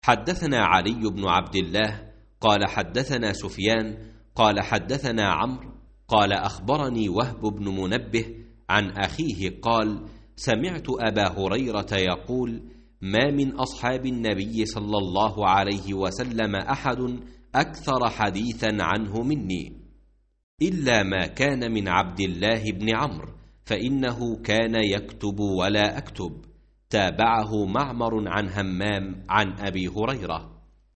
حدثنا علي بن عبد الله قال حدثنا سفيان قال حدثنا عمرو قال أخبرني وهب بن منبه عن أخيه قال سمعت أبا هريرة يقول ما من أصحاب النبي صلى الله عليه وسلم أحد أكثر حديثا عنه مني إلا ما كان من عبد الله بن عمرو فإنه كان يكتب ولا أكتب. تابعه معمر عن همام عن أبي هريرة.